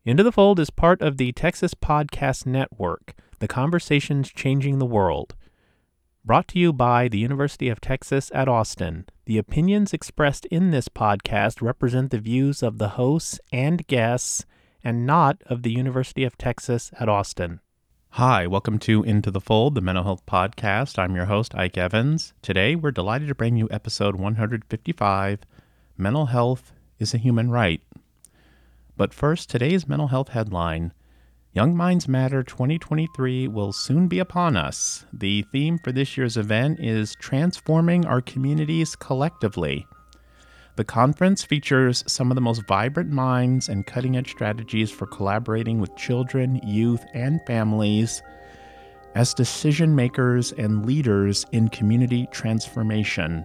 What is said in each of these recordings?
Into the Fold is part of the Texas Podcast Network, the conversations changing the world. Brought to you by the University of Texas at Austin. The opinions expressed in this podcast represent the views of the hosts and guests and not of the University of Texas at Austin. Hi, welcome to Into the Fold, the mental health podcast. I'm your host, Ike Evans. Today, we're delighted to bring you episode 155, Mental Health is a Human Right. But first, today's mental health headline. Young Minds Matter 2023 will soon be upon us. The theme for this year's event is Transforming Our Communities Collectively. The conference features some of the most vibrant minds and cutting-edge strategies for collaborating with children, youth, and families as decision makers and leaders in community transformation.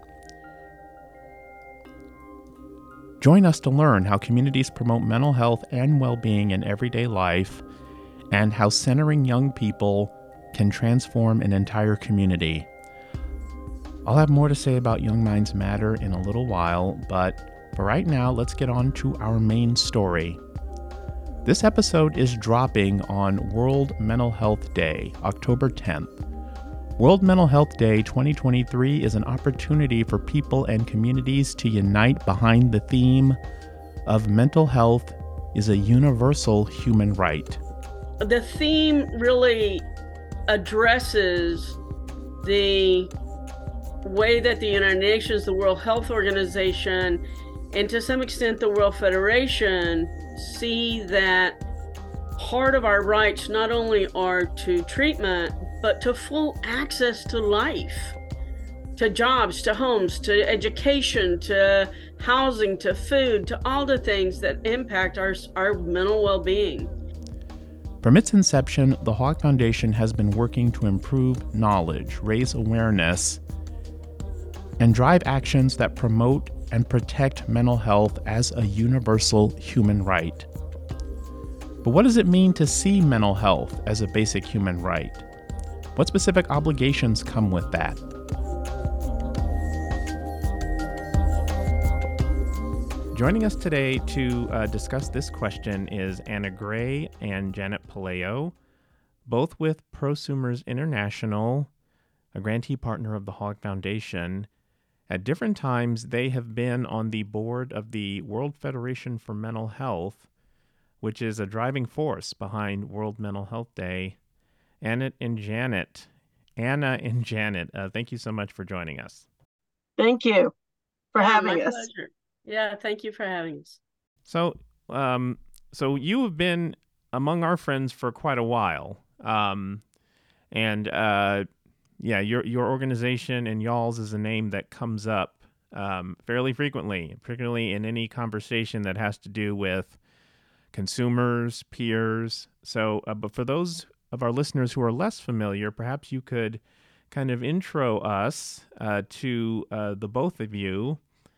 Join us to learn how communities promote mental health and well-being in everyday life, and how centering young people can transform an entire community. I'll have more to say about Young Minds Matter in a little while, but for right now, let's get on to our main story. This episode is dropping on World Mental Health Day, October 10th. World Mental Health Day 2023 is an opportunity for people and communities to unite behind the theme of mental health is a universal human right. The theme really addresses the way that the United Nations, the World Health Organization, and to some extent the World Federation see that part of our rights not only are to treatment, but to full access to life, to jobs, to homes, to education, to housing, to food, to all the things that impact our mental well-being. From its inception, the Hogg Foundation has been working to improve knowledge, raise awareness, and drive actions that promote and protect mental health as a universal human right. But what does it mean to see mental health as a basic human right? What specific obligations come with that? Joining us today to discuss this question is Anna Gray and Janet Palayo, both with Prosumers International, a grantee partner of the Hogg Foundation. At different times, they have been on the board of the World Federation for Mental Health, which is a driving force behind World Mental Health Day. Anna and Janet, thank you so much for joining us. Thank you for having us. Pleasure. Yeah, thank you for having us. So you have been among our friends for quite a while, your organization and y'all's is a name that comes up fairly frequently, particularly in any conversation that has to do with consumers, peers. So, but for those of our listeners who are less familiar, perhaps you could kind of intro us to the both of you.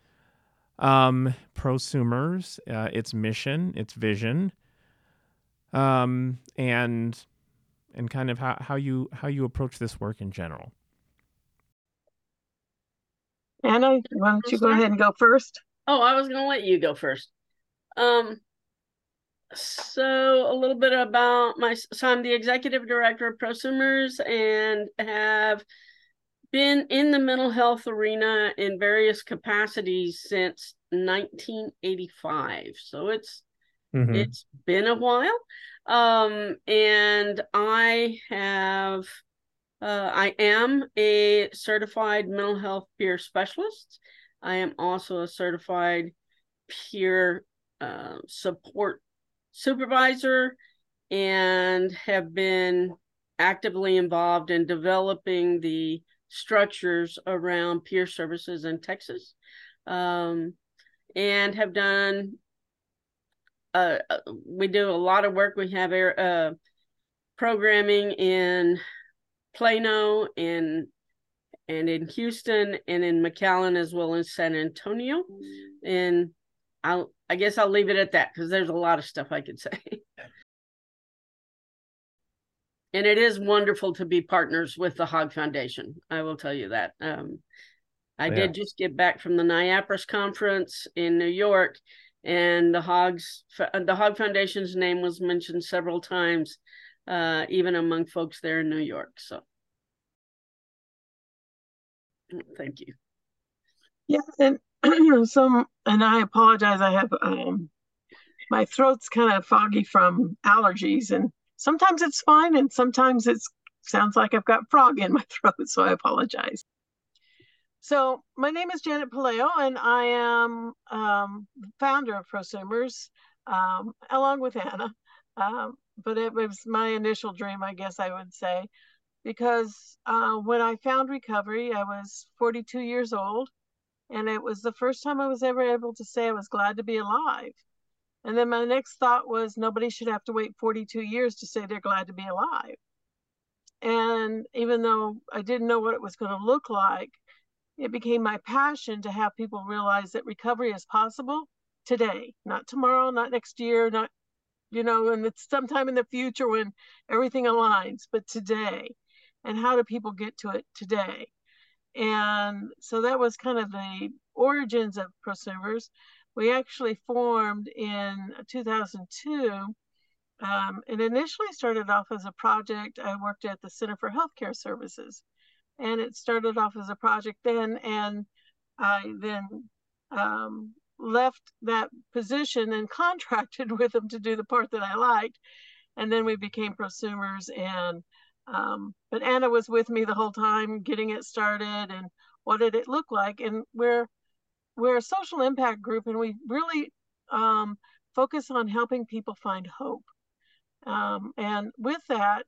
Prosumers, its mission, its vision, and kind of how you approach this work in general. Anna, why don't you go ahead and go first? Oh, I was going to let you go first. So a little bit about so I'm the executive director of Prosumers and have been in the mental health arena in various capacities since 1985. So it's been a while. And I am a certified mental health peer specialist. I am also a certified peer support supervisor and have been actively involved in developing the structures around peer services in Texas, and have done we do a lot of work. We have programming in Plano and in Houston and in McAllen as well as San Antonio, and I guess I'll leave it at that because there's a lot of stuff I could say. And it is wonderful to be partners with the Hogg Foundation. I will tell you that. I did just get back from the NIAPRIS conference in New York, And the Hog Foundation's name was mentioned several times, even among folks there in New York. So thank you. Yeah, and and I apologize. I have my throat's kind of foggy from allergies, and sometimes it's fine, and sometimes it sounds like I've got frog in my throat. So I apologize. So my name is Janet Palaio, and I am founder of Prosumers, along with Anna. But it was my initial dream, I guess I would say, because when I found recovery, I was 42 years old. And it was the first time I was ever able to say I was glad to be alive. And then my next thought was nobody should have to wait 42 years to say they're glad to be alive. And even though I didn't know what it was going to look like, it became my passion to have people realize that recovery is possible today, not tomorrow, not next year, not, and it's sometime in the future when everything aligns, but today. And how do people get to it today? And so that was kind of the origins of Prosumers. We actually formed in 2002. It initially started off as a project. I worked at the Center for Healthcare Services, and it started off as a project then. And I then left that position and contracted with them to do the part that I liked. And then we became Prosumers, and but Anna was with me the whole time getting it started. And what did it look like? And we're a social impact group, and we really focus on helping people find hope. And with that,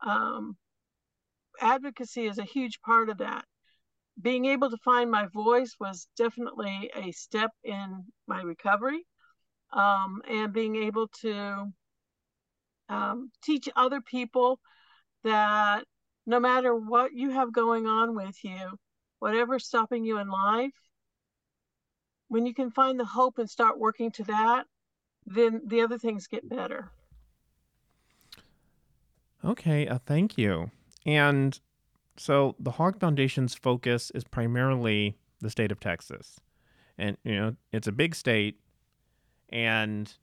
advocacy is a huge part of that. Being able to find my voice was definitely a step in my recovery, and being able to teach other people that no matter what you have going on with you, whatever's stopping you in life, when you can find the hope and start working to that, then the other things get better. Okay, thank you. And so the Hog Foundation's focus is primarily the state of Texas. And, it's a big state, and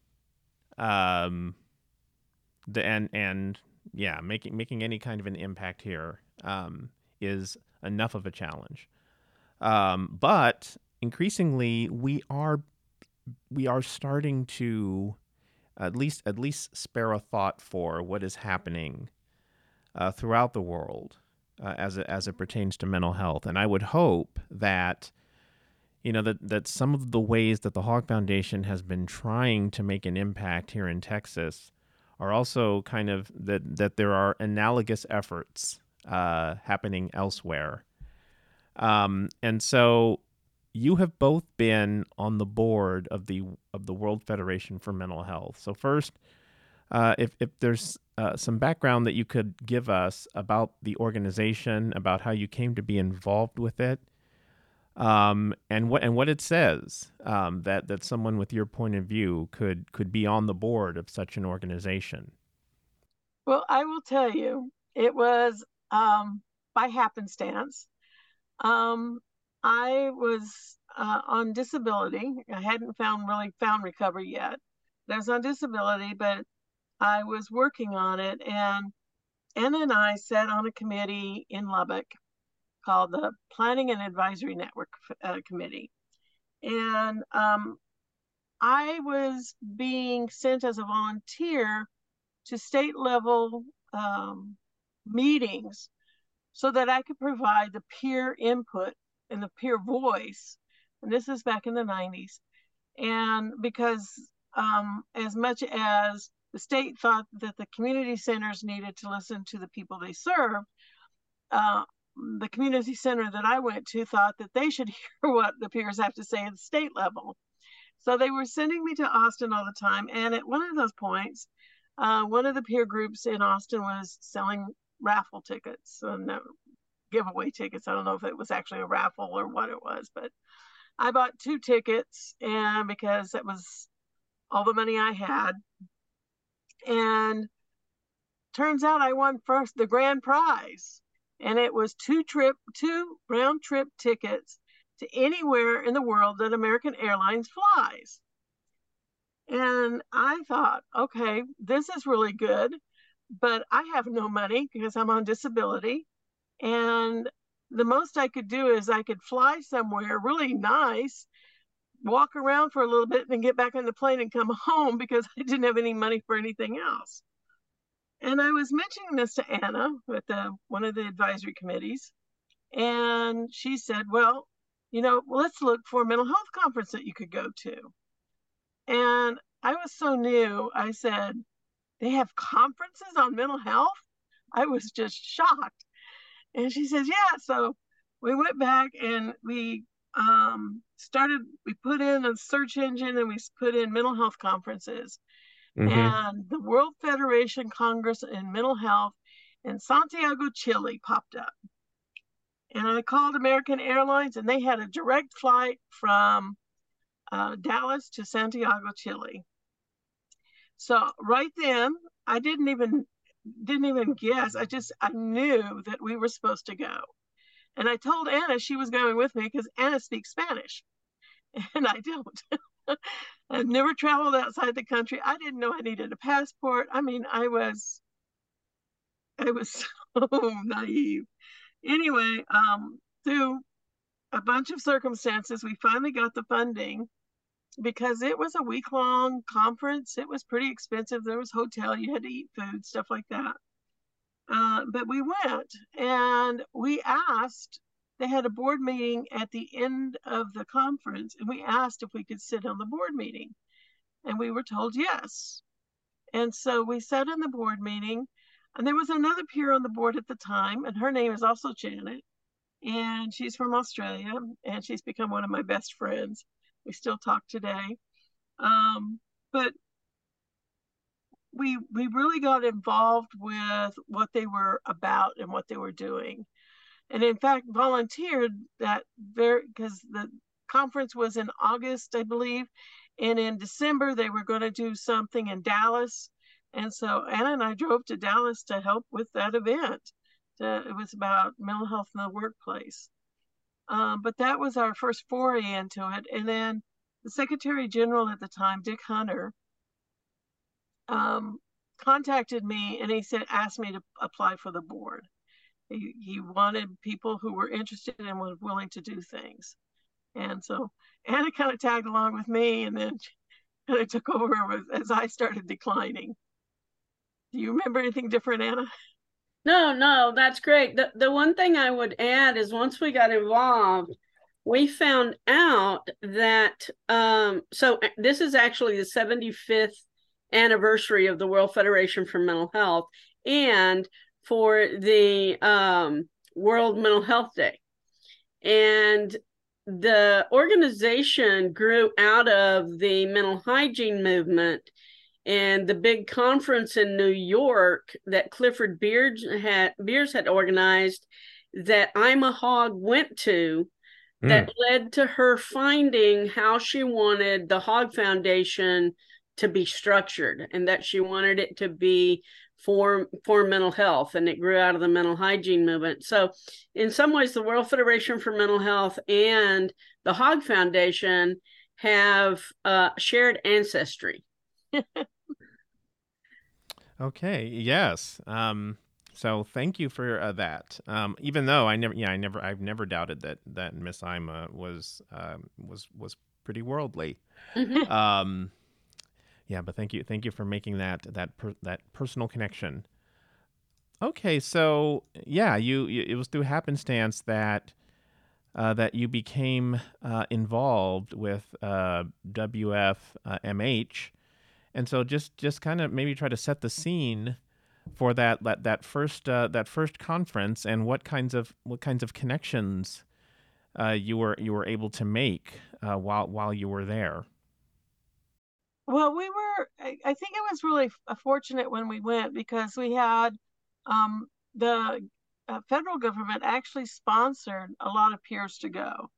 making any kind of an impact here is enough of a challenge. But increasingly, we are starting to at least spare a thought for what is happening throughout the world as it pertains to mental health. And I would hope that that some of the ways that the Hog Foundation has been trying to make an impact here in Texas are also kind of that there are analogous efforts happening elsewhere. And so you have both been on the board of the World Federation for Mental Health. So first, if there's some background that you could give us about the organization, about how you came to be involved with it, and what it says, that someone with your point of view could be on the board of such an organization. Well, I will tell you, it was by happenstance. I was on disability. I hadn't found recovery yet. I was on disability, but I was working on it. And Anna and I sat on a committee in Lubbock called the Planning and Advisory Network Committee. And I was being sent as a volunteer to state level meetings so that I could provide the peer input and the peer voice. And this is back in the 90s. And because as much as the state thought that the community centers needed to listen to the people they served, the community center that I went to thought that they should hear what the peers have to say at the state level. So they were sending me to Austin all the time. And at one of those points, one of the peer groups in Austin was selling raffle tickets and giveaway tickets. I don't know if it was actually a raffle or what it was, but I bought 2 tickets, and because that was all the money I had. And turns out I won first the grand prize. And it was 2 round trip tickets to anywhere in the world that American Airlines flies. And I thought, okay, this is really good, but I have no money because I'm on disability. And the most I could do is I could fly somewhere really nice, walk around for a little bit, and then get back on the plane and come home because I didn't have any money for anything else. And I was mentioning this to Anna with one of the advisory committees, and she said, well, let's look for a mental health conference that you could go to. And I was so new. I said, they have conferences on mental health? I was just shocked. And she says, yeah. So we went back and we put in a search engine and we put in mental health conferences. Mm-hmm. And the World Federation Congress in Mental Health in Santiago, Chile popped up. And I called American Airlines and they had a direct flight from Dallas to Santiago, Chile. So right then, I didn't even guess. I knew that we were supposed to go. And I told Anna she was going with me because Anna speaks Spanish and I don't. I've never traveled outside the country. I didn't know I needed a passport. I mean, I was so naive. Anyway, through a bunch of circumstances, we finally got the funding because it was a week-long conference. It was pretty expensive. There was hotel, you had to eat food, stuff like that. But we went and we asked, they had a board meeting at the end of the conference, and we asked if we could sit on the board meeting. And we were told yes. And so we sat in the board meeting, and there was another peer on the board at the time, and her name is also Janet. And she's from Australia, and she's become one of my best friends. We still talk today. But we really got involved with what they were about and what they were doing. And in fact, volunteered because the conference was in August, I believe. And in December, they were going to do something in Dallas. And so Anna and I drove to Dallas to help with that event. It was about mental health in the workplace. But that was our first foray into it. And then the Secretary General at the time, Dick Hunter, contacted me and asked me to apply for the board. He wanted people who were interested and were willing to do things. And so Anna kind of tagged along with me, and then kind of took over as I started declining. Do you remember anything different, Anna? No, that's great. The one thing I would add is once we got involved, we found out that, so this is actually the 75th anniversary of the World Federation for Mental Health and for the World Mental Health Day. And the organization grew out of the mental hygiene movement and the big conference in New York that Clifford Beers had organized that Ima Hogg went to, that led to her finding how she wanted the Hogg Foundation to be structured, and that she wanted it to be for mental health, and it grew out of the mental hygiene movement. So in some ways, the World Federation for Mental Health and the Hogg Foundation have shared ancestry. Okay. Yes. So thank you for that. Even though I've never doubted that Miss Ima was pretty worldly. Mm-hmm. Yeah, but thank you for making that personal connection. Okay, so yeah, you it was through happenstance that you became involved with WFMH. And so just kind of maybe try to set the scene for that first conference, and what kinds of connections you were able to make while you were there. Well, I think it was really fortunate when we went because we had the federal government actually sponsored a lot of peers to go.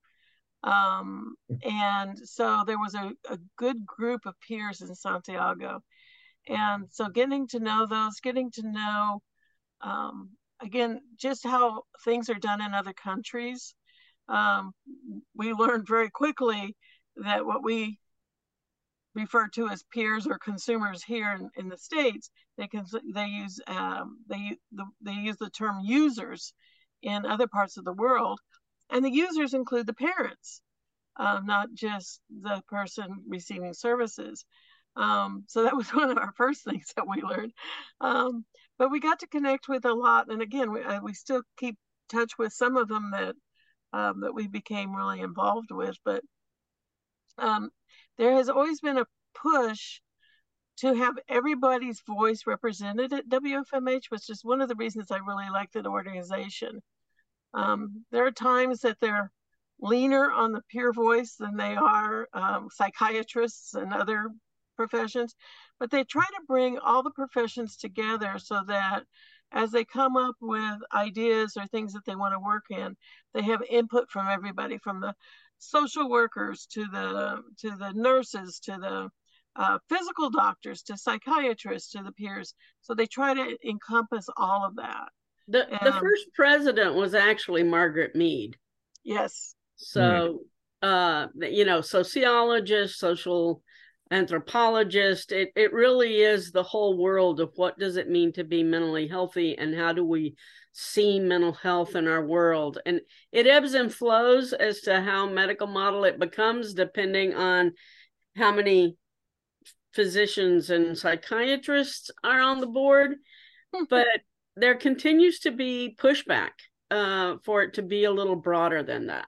And so there was a good group of peers in Santiago. And so getting to know, again, just how things are done in other countries. We learned very quickly that what we refer to as peers or consumers here in the States, they use the term users in other parts of the world, and the users include the parents, not just the person receiving services. So that was one of our first things that we learned. But we got to connect with a lot, and again, we still keep touch with some of them that we became really involved with. But there has always been a push to have everybody's voice represented at WFMH, which is one of the reasons I really like the organization. There are times that they're leaner on the peer voice than they are psychiatrists and other professions, but they try to bring all the professions together so that as they come up with ideas or things that they want to work in, they have input from everybody, from the social workers to the nurses to the physical doctors to psychiatrists to the peers. So they try to encompass all of that. The first president was actually Margaret Mead. Yes. So, sociologist, social anthropologist, it really is the whole world of what does it mean to be mentally healthy and how do we see mental health in our world. And it ebbs and flows as to how medical model it becomes, depending on how many physicians and psychiatrists are on the board. But there continues to be pushback for it to be a little broader than that.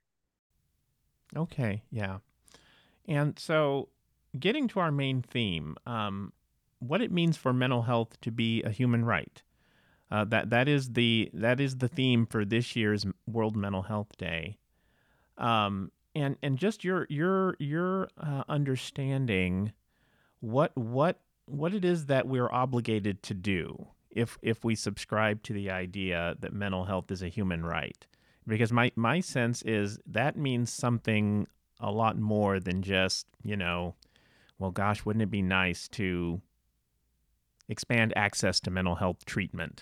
Okay, yeah. And so getting to our main theme, what it means for mental health to be a human right. That is the theme for this year's World Mental Health Day. And just your understanding what it is that we're obligated to do if we subscribe to the idea that mental health is a human right. Because my sense is that means something a lot more than just, well, gosh, wouldn't it be nice to expand access to mental health treatment?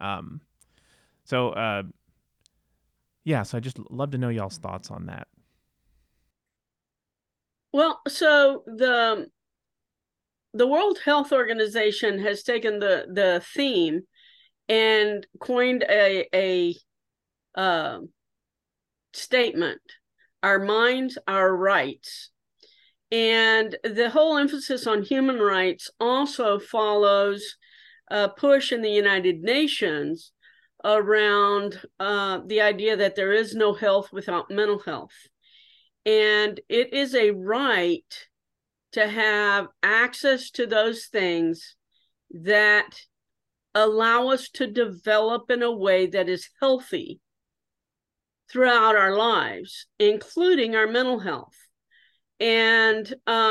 So I just love to know y'all's thoughts on that. Well, so the World Health Organization has taken the theme and coined a statement: our minds, our rights. And the whole emphasis on human rights also follows a push in the United Nations around the idea that there is no health without mental health. And it is a right to have access to those things that allow us to develop in a way that is healthy throughout our lives, including our mental health. And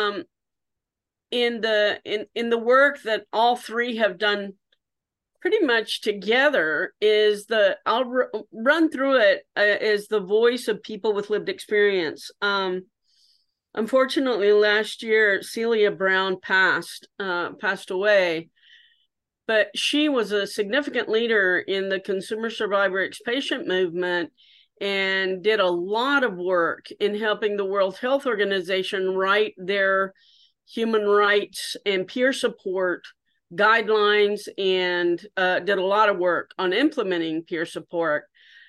in the work that all three have done pretty much together is I'll run through it is the voice of people with lived experience. Unfortunately, last year, Celia Brown passed away, but she was a significant leader in the consumer survivor ex-patient movement and did a lot of work in helping the World Health Organization write their human rights and peer support guidelines, and did a lot of work on implementing peer support,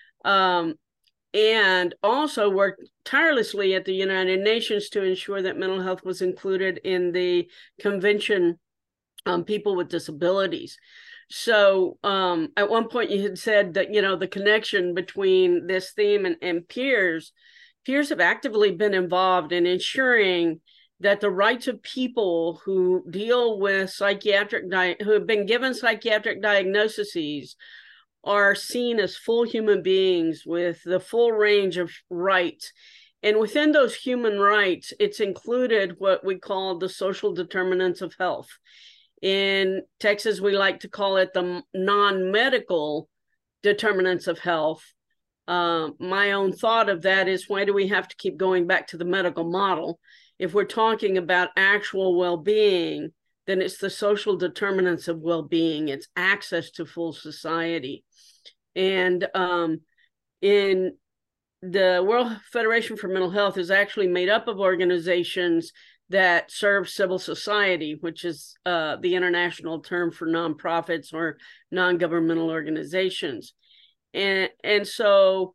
and also worked tirelessly at the United Nations to ensure that mental health was included in the Convention on People with Disabilities. So at one point you had said that, the connection between this theme and peers have actively been involved in ensuring that the rights of people who deal with who have been given psychiatric diagnoses are seen as full human beings with the full range of rights. And within those human rights, it's included what we call the social determinants of health. In Texas, we like to call it the non-medical determinants of health. My own thought of that is, why do we have to keep going back to the medical model? If we're talking about actual well-being, then it's the social determinants of well-being. It's access to full society. And in the World Federation for Mental Health is actually made up of organizations that serve civil society, which is the international term for nonprofits or non-governmental organizations. And so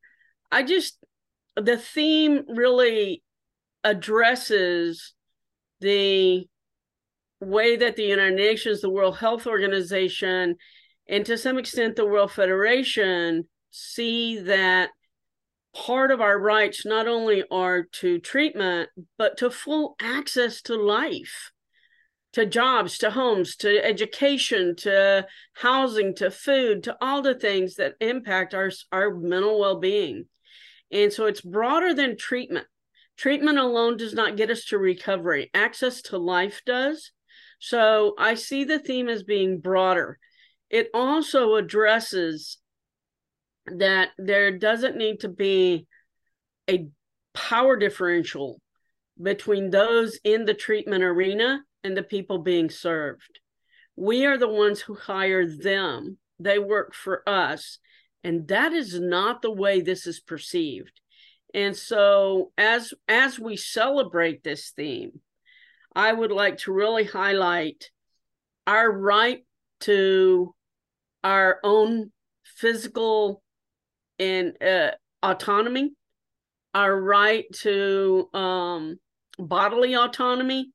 the theme really addresses the way that the United Nations, the World Health Organization, and to some extent the World Federation see that part of our rights not only are to treatment, but to full access to life, to jobs, to homes, to education, to housing, to food, to all the things that impact our mental well-being. And so it's broader than treatment. Treatment alone does not get us to recovery. Access to life does. So I see the theme as being broader. It also addresses that there doesn't need to be a power differential between those in the treatment arena and the people being served. We are the ones who hire them. They work for us. And that is not the way this is perceived. And so as we celebrate this theme, I would like to really highlight our right to our own physical and autonomy, our right to bodily autonomy,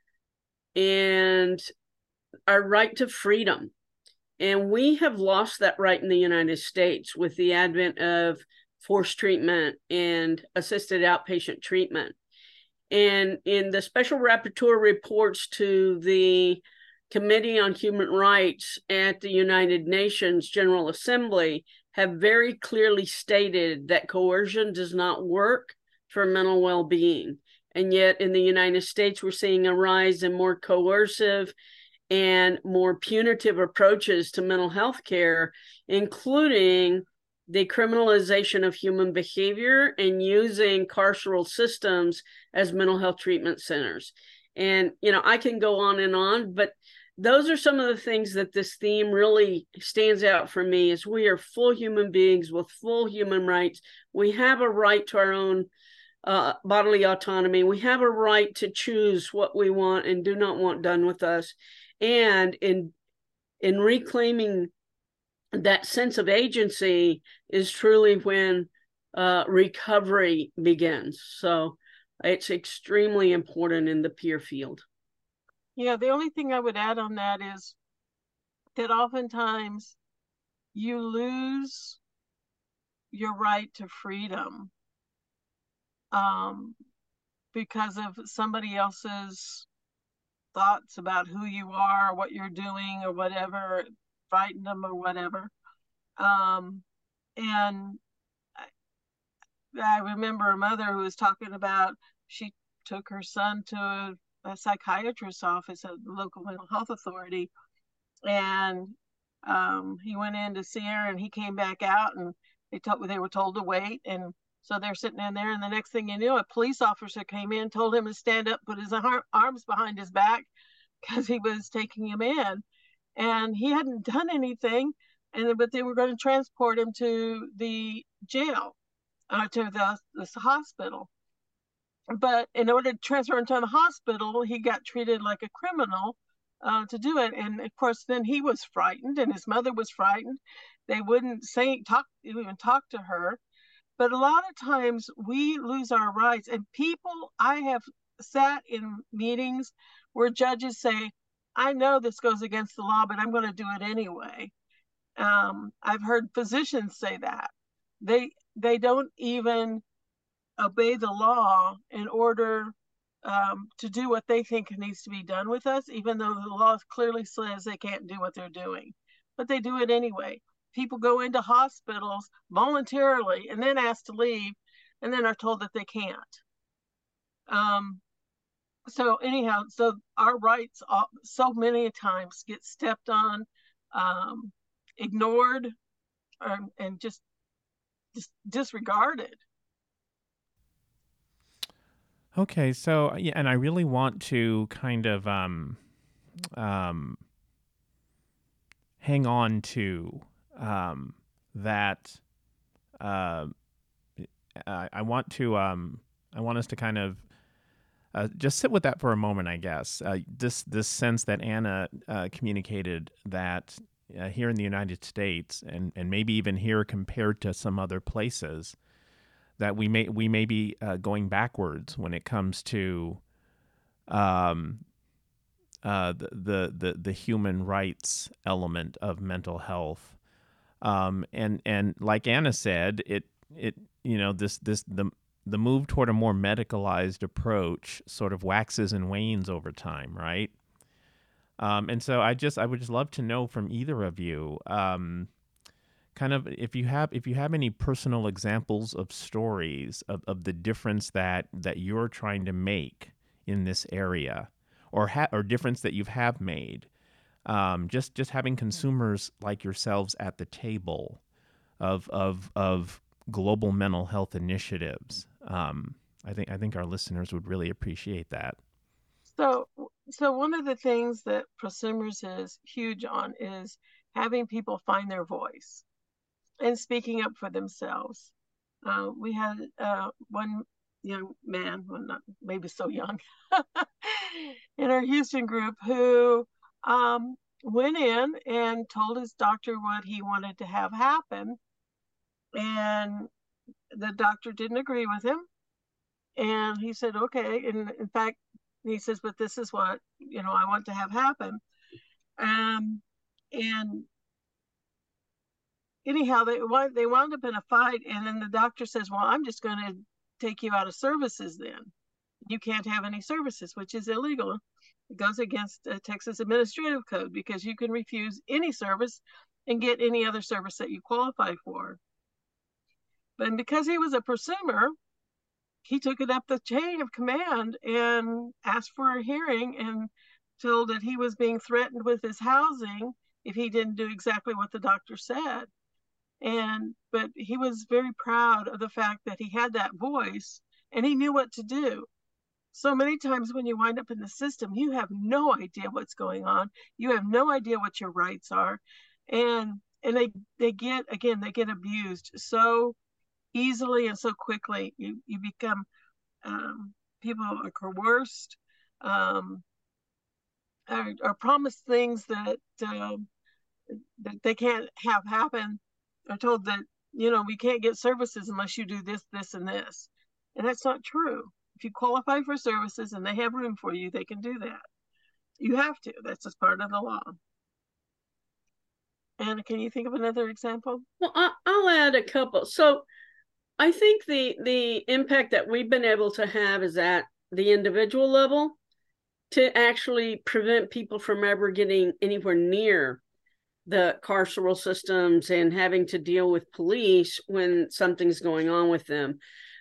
and our right to freedom. And we have lost that right in the United States with the advent of forced treatment and assisted outpatient treatment. And in the special rapporteur reports to the Committee on Human Rights at the United Nations General Assembly have very clearly stated that coercion does not work for mental well-being. And yet in the United States, we're seeing a rise in more coercive and more punitive approaches to mental health care, including the criminalization of human behavior and using carceral systems as mental health treatment centers. And, I can go on, but those are some of the things that this theme really stands out for me is we are full human beings with full human rights. We have a right to our own bodily autonomy. We have a right to choose what we want and do not want done with us. And in reclaiming that sense of agency is truly when recovery begins. So it's extremely important in the peer field. Yeah, the only thing I would add on that is that oftentimes you lose your right to freedom because of somebody else's thoughts about who you are, what you're doing, or whatever, frighten them or whatever. And I remember a mother who was talking about she took her son to a psychiatrist's office at the local mental health authority, and he went in to see her, and he came back out, and they were told to wait, and so they're sitting in there, and the next thing you knew, a police officer came in, told him to stand up, put his arms behind his back because he was taking him in, and he hadn't done anything, but they were going to transport him to the jail, to the hospital. But in order to transfer him to the hospital, he got treated like a criminal to do it. And of course, then he was frightened, and his mother was frightened. They wouldn't even talk to her. But a lot of times we lose our rights. And I have sat in meetings where judges say, I know this goes against the law, but I'm going to do it anyway. I've heard physicians say that. They don't even obey the law in order to do what they think needs to be done with us, even though the law clearly says they can't do what they're doing. But they do it anyway. People go into hospitals voluntarily and then asked to leave and then are told that they can't. So anyhow, so our rights so many times get stepped on, ignored, and just disregarded. Okay, so yeah, and I really want to kind of hang on to that. I want us to kind of just sit with that for a moment, I guess. This sense that Anna communicated that here in the United States, and maybe even here compared to some other places, that we may be going backwards when it comes to the human rights element of mental health. And like Anna said, it the move toward a more medicalized approach sort of waxes and wanes over time, right? And so I would just love to know from either of you, kind of if you have any personal examples of stories of the difference that you're trying to make in this area, or difference that you have made, just having consumers like yourselves at the table of global mental health initiatives. I think our listeners would really appreciate that. So one of the things that Prosumers is huge on is having people find their voice and speaking up for themselves. We had one young man, well, not maybe so young, in our Houston group who went in and told his doctor what he wanted to have happen, and the doctor didn't agree with him. And he said, okay. And in fact, he says, but this is what, I want to have happen. And anyhow, they wound up in a fight. And then the doctor says, well, I'm just going to take you out of services then. You can't have any services, which is illegal. It goes against Texas Administrative Code, because you can refuse any service and get any other service that you qualify for. But because he was a prosumer, he took it up the chain of command and asked for a hearing, and told that he was being threatened with his housing if he didn't do exactly what the doctor said. But he was very proud of the fact that he had that voice and he knew what to do. So many times when you wind up in the system, you have no idea what's going on. You have no idea what your rights are. And they get abused so easily and so quickly. You become, people are coerced, are promised things that they can't have happen. Are told that, we can't get services unless you do this, this, and this. And that's not true. If you qualify for services and they have room for you, they can do that. You have to. That's just part of the law. Anna, can you think of another example? Well, I'll add a couple. So I think the impact that we've been able to have is at the individual level, to actually prevent people from ever getting anywhere near the carceral systems and having to deal with police when something's going on with them.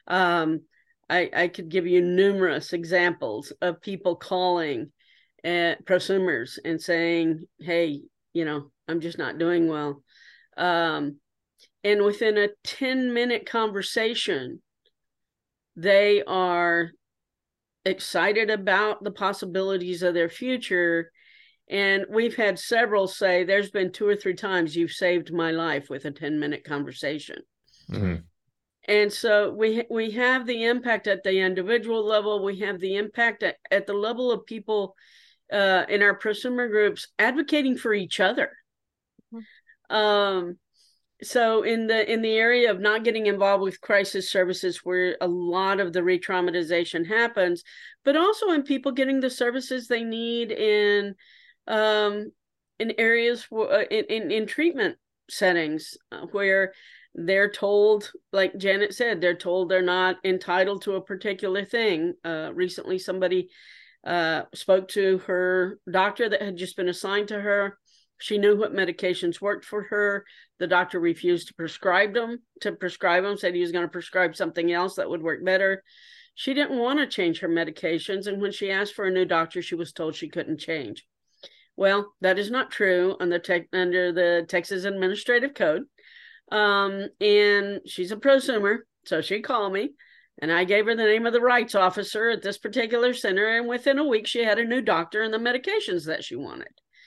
I could give you numerous examples of people calling prosumers and saying, hey, I'm just not doing well. And within a 10-minute conversation, they are excited about the possibilities of their future. And we've had several say, there's been 2 or 3 times you've saved my life with a 10-minute conversation. Mm-hmm. And so we have the impact at the individual level. We have the impact at the level of people in our prosumer groups advocating for each other. Mm-hmm. So in the area of not getting involved with crisis services, where a lot of the re-traumatization happens, but also in people getting the services they need in areas in treatment settings where they're told, like Janet said, they're told they're not entitled to a particular thing. Recently, somebody spoke to her doctor that had just been assigned to her. She knew what medications worked for her. The doctor refused to prescribe them, said he was going to prescribe something else that would work better. She didn't want to change her medications. And when she asked for a new doctor, she was told she couldn't change. Well, that is not true under the Texas Administrative Code. And she's a prosumer. So she called me and I gave her the name of the rights officer at this particular center. And within a week, she had a new doctor and the medications that she wanted.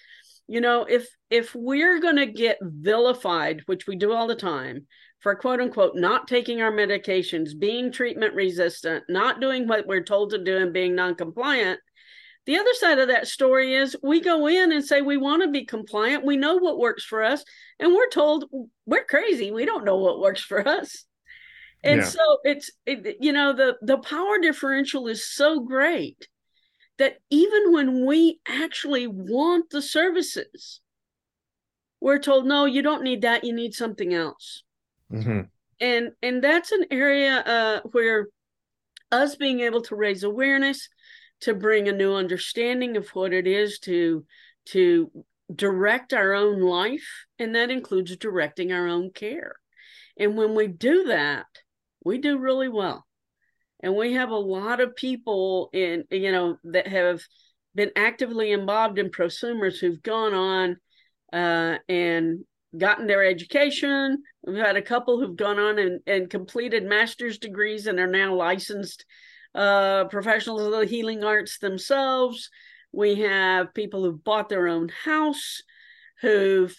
if we're going to get vilified, which we do all the time, for quote unquote not taking our medications, being treatment resistant, not doing what we're told to do, and being non-compliant, the other side of that story is we go in and say we want to be compliant, we know what works for us, and we're told we're crazy, we don't know what works for us. And so the power differential is so great that even when we actually want the services, we're told, no, you don't need that, you need something else. Mm-hmm. And that's an area where us being able to raise awareness, to bring a new understanding of what it is to direct our own life, and that includes directing our own care. And when we do that, we do really well. And we have a lot of people that have been actively involved in prosumers who've gone on and gotten their education. We've had a couple who've gone on and completed master's degrees and are now licensed professionals of the healing arts themselves. We have people who've bought their own house, who've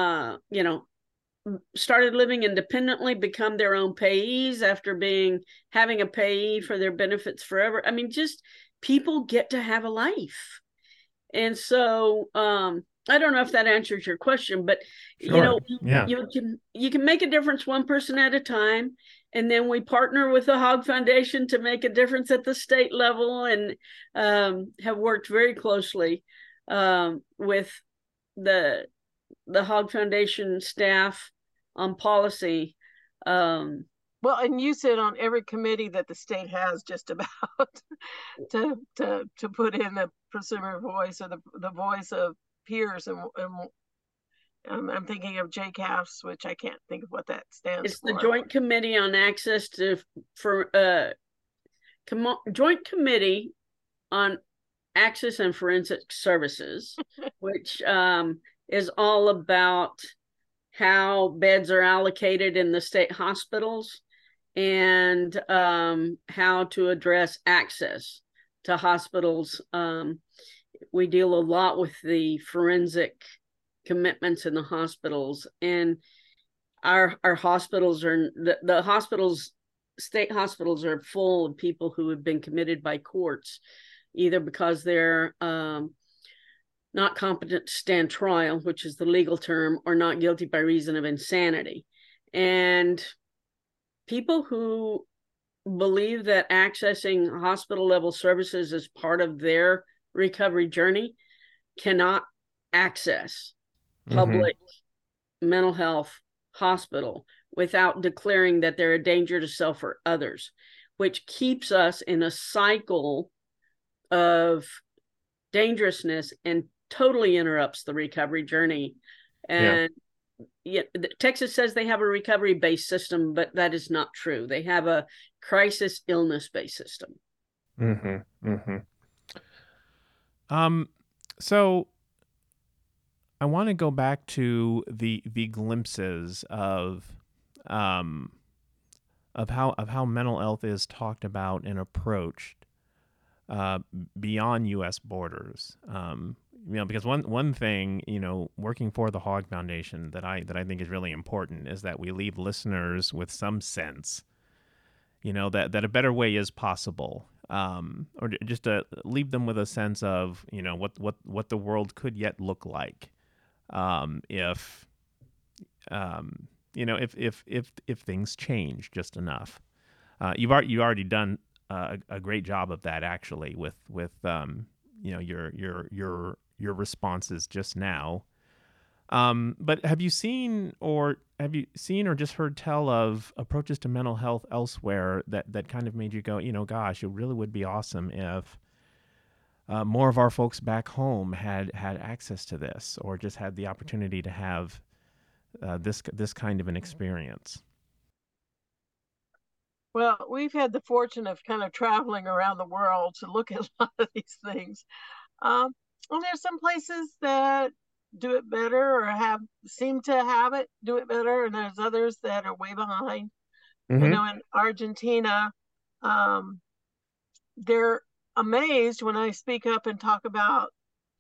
started living independently, become their own payees after having a payee for their benefits forever. I mean, just people get to have a life. And so I don't know if that answers your question, but Sure. you can make a difference one person at a time. And then we partner with the Hogg Foundation to make a difference at the state level, and have worked very closely with the Hogg Foundation staff on policy. Well, and you sit on every committee that the state has just about to put in the prosumer voice, or the voice of peers, and I'm thinking of JCAFS, which I can't think of what that stands it's for. The Joint Committee on Access Joint Committee on Access and Forensic Services, which is all about how beds are allocated in the state hospitals, and how to address access to hospitals. We deal a lot with the forensic commitments in the hospitals, and our hospitals are the hospitals, state hospitals are full of people who have been committed by courts, either because they're not competent to stand trial, which is the legal term, or not guilty by reason of insanity. And people who believe that accessing hospital level services is part of their recovery journey cannot access public mental health hospital without declaring that they're a danger to self or others, which keeps us in a cycle of dangerousness and totally interrupts the recovery journey. And Texas says they have a recovery-based system, but that is not true. They have a crisis illness-based system. So I want to go back to the glimpses of how mental health is talked about and approached beyond U.S. borders. Because one thing, working for the Hogg Foundation that I think is really important is that we leave listeners with some sense, that a better way is possible, or just to leave them with a sense of, what the world could yet look like, if things change just enough. You've already done a great job of that, actually, with your responses just now. But have you seen or just heard tell of approaches to mental health elsewhere that kind of made you go, gosh, it really would be awesome if more of our folks back home had access to this, or just had the opportunity to have this kind of an experience? Well, we've had the fortune of kind of traveling around the world to look at a lot of these things. Well, there's some places that do it better, or seem to have it do it better, and there's others that are way behind. I know in Argentina, they're amazed when I speak up and talk about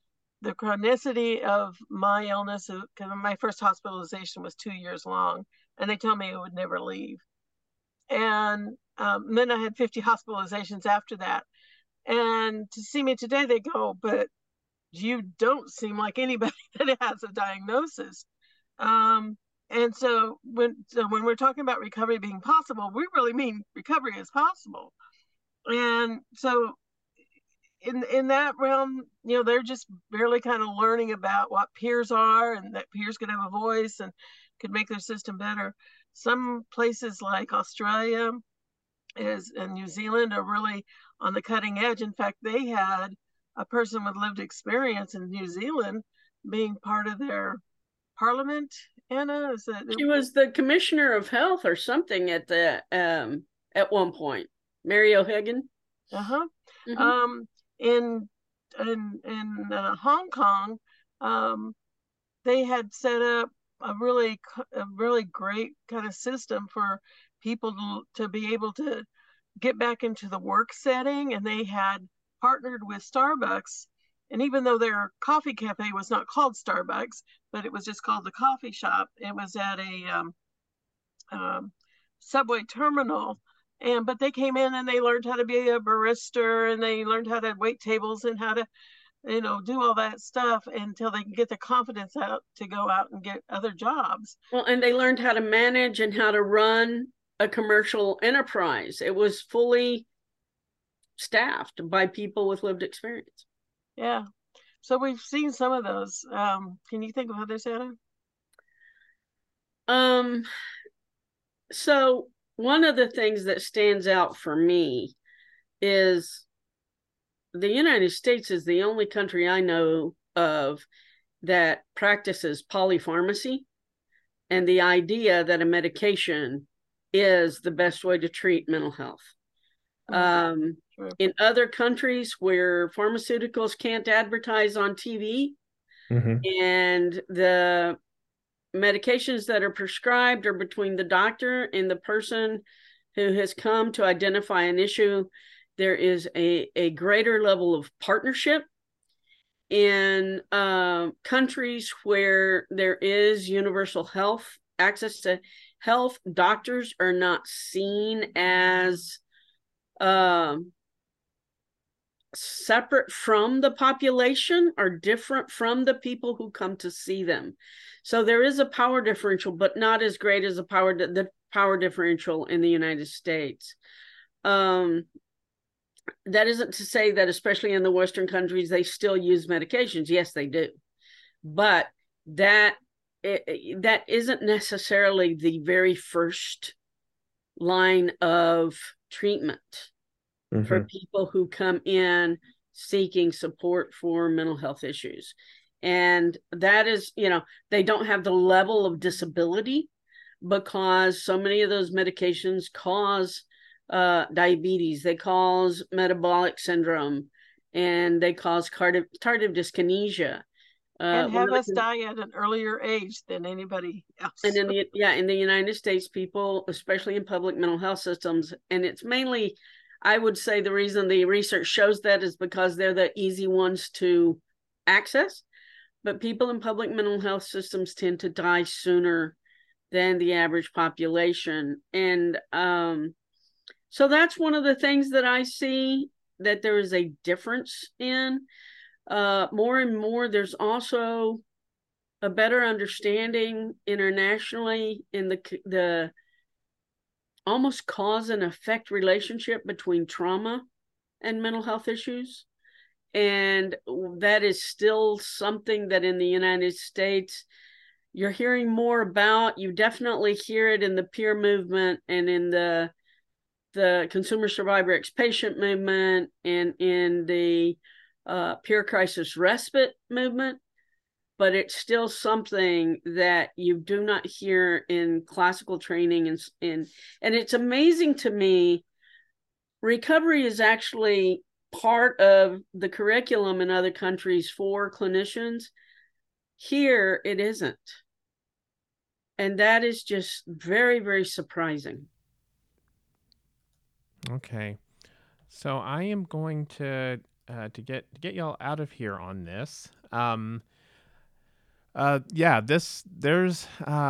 chronicity of my illness, because my first hospitalization was 2 years long, and they told me it would never leave. And then I had 50 hospitalizations after that. And to see me today, they go, but you don't seem like anybody that has a diagnosis. And so when we're talking about recovery being possible, we really mean recovery is possible. And so in that realm, they're just barely kind of learning about what peers are, and that peers could have a voice and could make their system better. Some places like Australia and New Zealand are really on the cutting edge. In fact, they had a person with lived experience in New Zealand being part of their parliament. Anna, she was the commissioner of health or something at one point. Mary O'Hagan. Mm-hmm. In Hong Kong, they had set up a really great kind of system for people to be able to get back into the work setting, and they had partnered with Starbucks. And even though their coffee cafe was not called Starbucks, but it was just called the coffee shop, it was at a subway terminal. But they came in and they learned how to be a barista, and they learned how to wait tables and how to do all that stuff until they can get the confidence out to go out and get other jobs. Well, and they learned how to manage and how to run a commercial enterprise. It was fully staffed by people with lived experience. Yeah. So we've seen some of those. Can you think of others, Anna? So one of the things that stands out for me is the United States is the only country I know of that practices polypharmacy, and the idea that a medication is the best way to treat mental health. Sure. In other countries where pharmaceuticals can't advertise on TV, mm-hmm. and the medications that are prescribed are between the doctor and the person who has come to identify an issue, there is a greater level of partnership. In countries where there is universal health, access to health, doctors are not seen as separate from the population or different from the people who come to see them. So there is a power differential, but not as great as the power differential in the United States. That isn't to say that, especially in the Western countries, they still use medications. Yes, they do. But that isn't necessarily the very first line of treatment, mm-hmm. for people who come in seeking support for mental health issues. And that is, they don't have the level of disability because so many of those medications cause diabetes, they cause metabolic syndrome, and they cause tardive dyskinesia. And have us die at an earlier age than anybody else. And in the United States, people, especially in public mental health systems, and it's mainly, I would say the reason the research shows that is because they're the easy ones to access. But people in public mental health systems tend to die sooner than the average population. And so that's one of the things that I see that there is a difference in. More and more, there's also a better understanding internationally in the almost cause and effect relationship between trauma and mental health issues. And that is still something that in the United States, you're hearing more about. You definitely hear it in the peer movement and in the consumer survivor ex-patient movement and in the peer crisis respite movement, but it's still something that you do not hear in classical training. And it's amazing to me, recovery is actually part of the curriculum in other countries for clinicians. Here, it isn't. And that is just very, very surprising. Okay. So I am going to to get y'all out of here on this. There's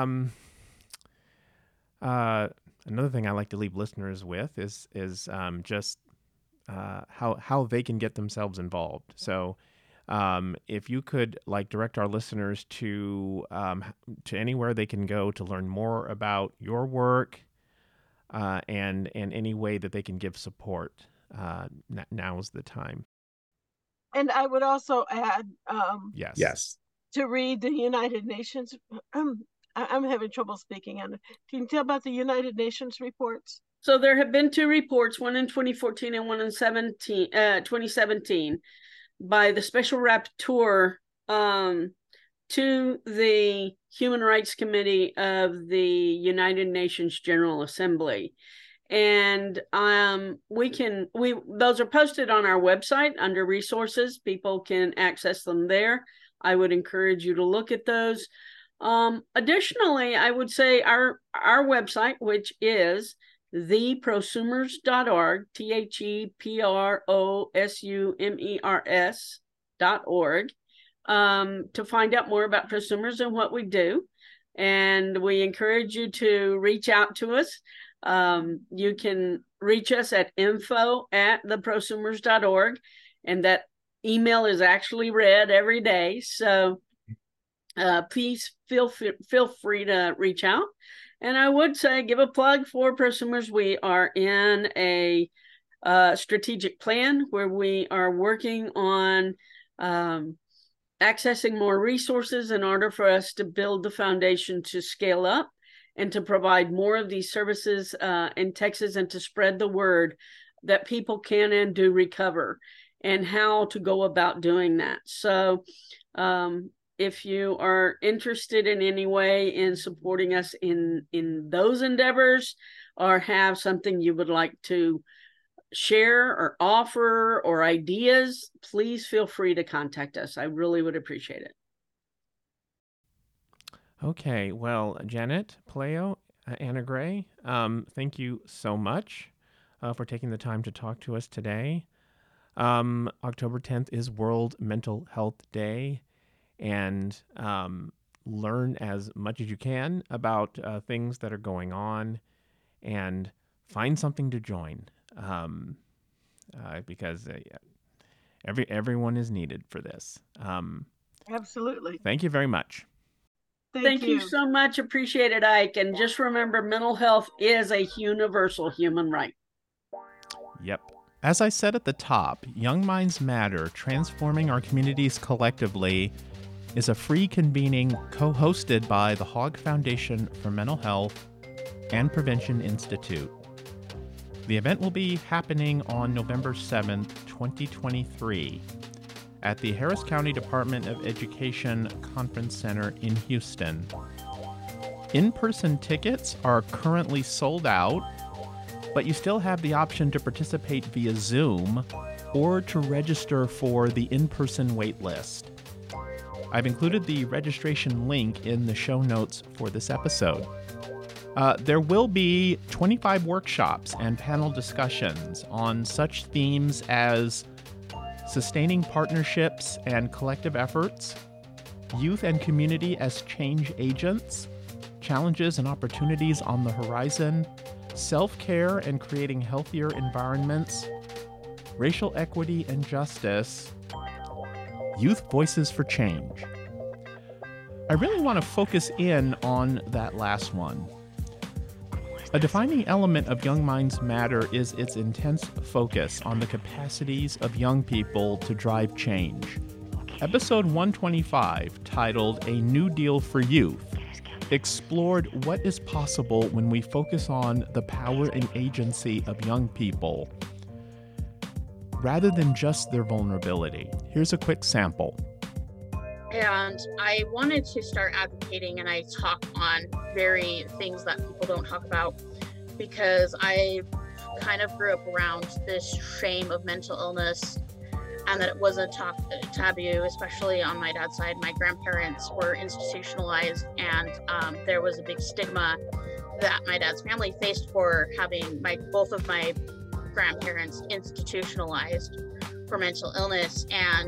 another thing I like to leave listeners with is just how they can get themselves involved. So if you could direct our listeners to anywhere they can go to learn more about your work, and any way that they can give support, now's the time. And I would also add, Yes. to read the United Nations. I'm having trouble speaking on it. Can you tell about the United Nations reports? So there have been 2 reports, one in 2014 and one in 2017, by the Special Rapporteur to the Human Rights Committee of the United Nations General Assembly. And those are posted on our website under resources. People can access them there. I would encourage you to look at those. Additionally, I would say our website, which is theprosumers.org, theprosumers.org, to find out more about prosumers and what we do. And we encourage you to reach out to us. You can reach us at info@theprosumers.org, and that email is actually read every day. So please feel free to reach out. And I would say, give a plug for prosumers. We are in a strategic plan where we are working on accessing more resources in order for us to build the foundation to scale up and to provide more of these services in Texas, and to spread the word that people can and do recover, and how to go about doing that. So if you are interested in any way in supporting us in those endeavors, or have something you would like to share or offer or ideas, please feel free to contact us. I really would appreciate it. Okay, well, Janet Palaio, Anna Gray, thank you so much for taking the time to talk to us today. October 10th is World Mental Health Day, and learn as much as you can about things that are going on, and find something to join, because everyone is needed for this. Absolutely. Thank you very much. Thank you so much. Appreciate it, Ike. And just remember, mental health is a universal human right. Yep. As I said at the top, Young Minds Matter, Transforming Our Communities Collectively, is a free convening co-hosted by the Hogg Foundation for Mental Health and Prevention Institute. The event will be happening on November 7th, 2023, at the Harris County Department of Education Conference Center in Houston. In-person tickets are currently sold out, but you still have the option to participate via Zoom or to register for the in-person waitlist. I've included the registration link in the show notes for this episode. There will be 25 workshops and panel discussions on such themes as sustaining partnerships and collective efforts, youth and community as change agents, challenges and opportunities on the horizon, self-care and creating healthier environments, racial equity and justice, youth voices for change. I really want to focus in on that last one. A defining element of Young Minds Matter is its intense focus on the capacities of young people to drive change. Episode 125, titled A New Deal for Youth, explored what is possible when we focus on the power and agency of young people, rather than just their vulnerability. Here's a quick sample. And I wanted to start advocating, and I talk on very things that people don't talk about, because I kind of grew up around this shame of mental illness, and that it wasn't taboo, especially on my dad's side. My grandparents were institutionalized, and there was a big stigma that my dad's family faced for having both of my grandparents institutionalized. for mental illness, and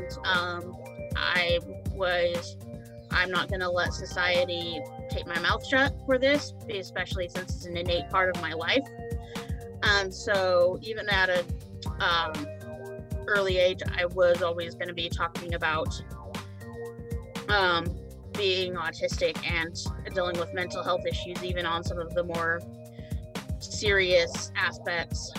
I'm not going to let society take my mouth shut for this, especially since it's an innate part of my life. And so even at a early age, I was always going to be talking about being autistic and dealing with mental health issues, even on some of the more serious aspects,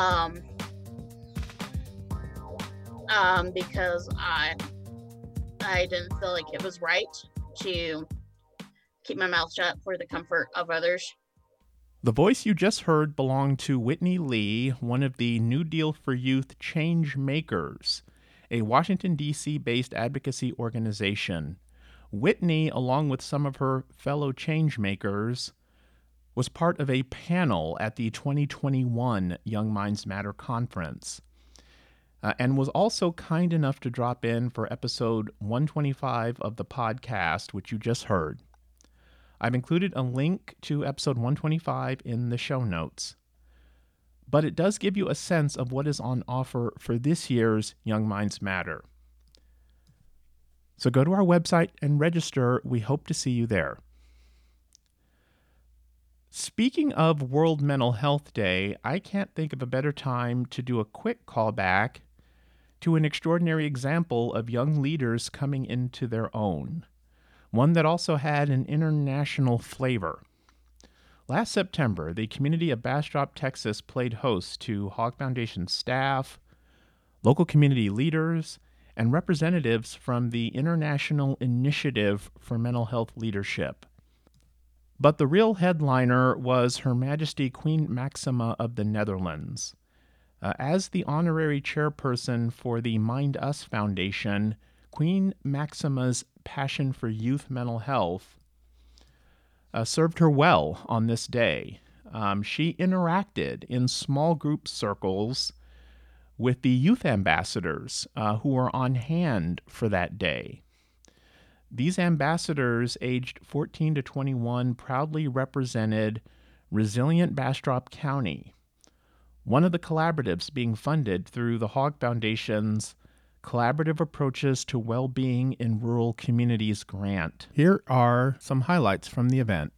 because I didn't feel like it was right to keep my mouth shut for the comfort of others. The voice you just heard belonged to Whitney Lee, one of the New Deal for Youth Change Makers, a Washington, D.C. based advocacy organization. Whitney, along with some of her fellow change makers, was part of a panel at the 2021 Young Minds Matter conference, and was also kind enough to drop in for episode 125 of the podcast, which you just heard. I've included a link to episode 125 in the show notes, but it does give you a sense of what is on offer for this year's Young Minds Matter. So go to our website and register. We hope to see you there. Speaking of World Mental Health Day, I can't think of a better time to do a quick callback to an extraordinary example of young leaders coming into their own, one that also had an international flavor. Last September, the community of Bastrop, Texas played host to Hogg Foundation staff, local community leaders, and representatives from the International Initiative for Mental Health Leadership. But the real headliner was Her Majesty Queen Maxima of the Netherlands. As the honorary chairperson for the Mind Us Foundation, Queen Maxima's passion for youth mental health served her well on this day. She interacted in small group circles with the youth ambassadors who were on hand for that day. These ambassadors, aged 14 to 21, proudly represented Resilient Bastrop County, one of the collaboratives being funded through the Hogg Foundation's Collaborative Approaches to Well-Being in Rural Communities grant. Here are some highlights from the event.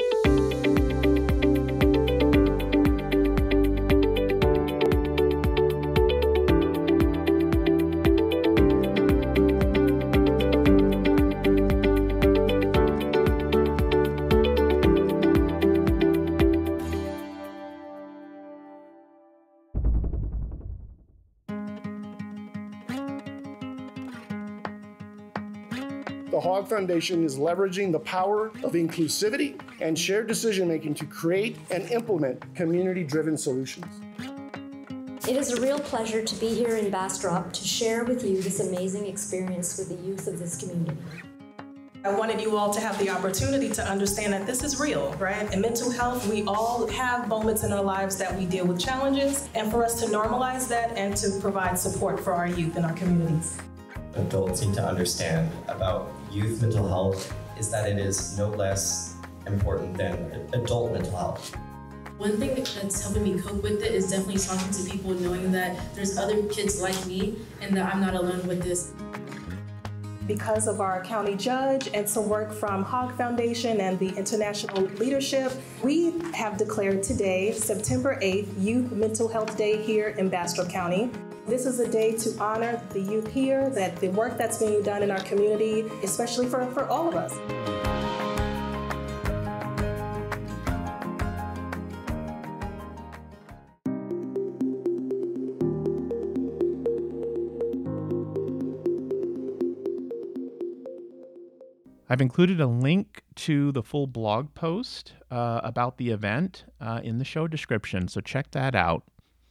The Hogg Foundation is leveraging the power of inclusivity and shared decision-making to create and implement community-driven solutions. It is a real pleasure to be here in Bastrop to share with you this amazing experience with the youth of this community. I wanted you all to have the opportunity to understand that this is real, right? In mental health, we all have moments in our lives that we deal with challenges, and for us to normalize that and to provide support for our youth in our communities. Adults need to understand about youth mental health is that it is no less important than adult mental health. One thing that's helping me cope with it is definitely talking to people, knowing that there's other kids like me and that I'm not alone with this. Because of our county judge and some work from Hogg Foundation and the international leadership, we have declared today, September 8th, Youth Mental Health Day here in Bastrop County. This is a day to honor the youth here, that the work that's being done in our community, especially for all of us. I've included a link to the full blog post about the event in the show description, so check that out.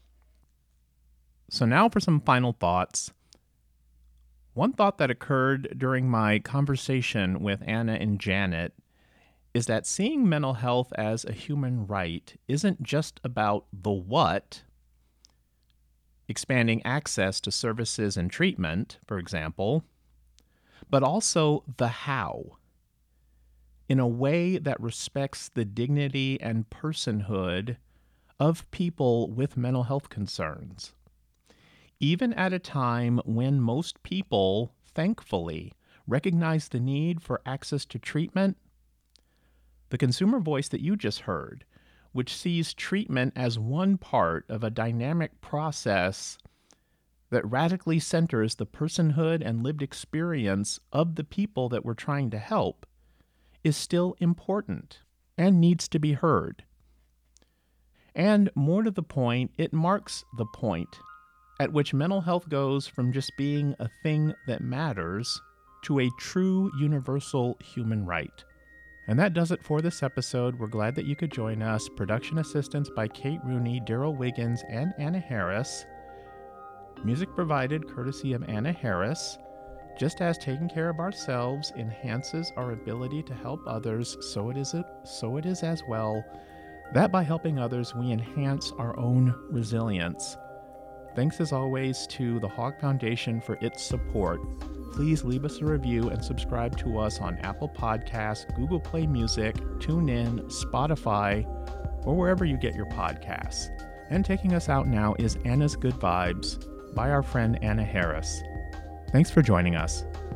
So now for some final thoughts. One thought that occurred during my conversation with Anna and Janet is that seeing mental health as a human right isn't just about the what, expanding access to services and treatment, for example, but also the how, in a way that respects the dignity and personhood of people with mental health concerns. even at a time when most people, thankfully, recognize the need for access to treatment. The consumer voice that you just heard, which sees treatment as one part of a dynamic process that radically centers the personhood and lived experience of the people that we're trying to help, is still important and needs to be heard. And more to the point, it marks the point at which mental health goes from just being a thing that matters to a true universal human right. And that does it for this episode. We're glad that you could join us. Production assistance by Kate Rooney, Daryl Wiggins, and Anna Harris. Music provided courtesy of Anna Harris. Just as taking care of ourselves enhances our ability to help others, so it is as well that by helping others, we enhance our own resilience. Thanks as always to the Hog Foundation for its support. Please leave us a review and subscribe to us on Apple Podcasts, Google Play Music, TuneIn, Spotify, or wherever you get your podcasts. And taking us out now is Anna's Good Vibes by our friend Anna Harris. Thanks for joining us.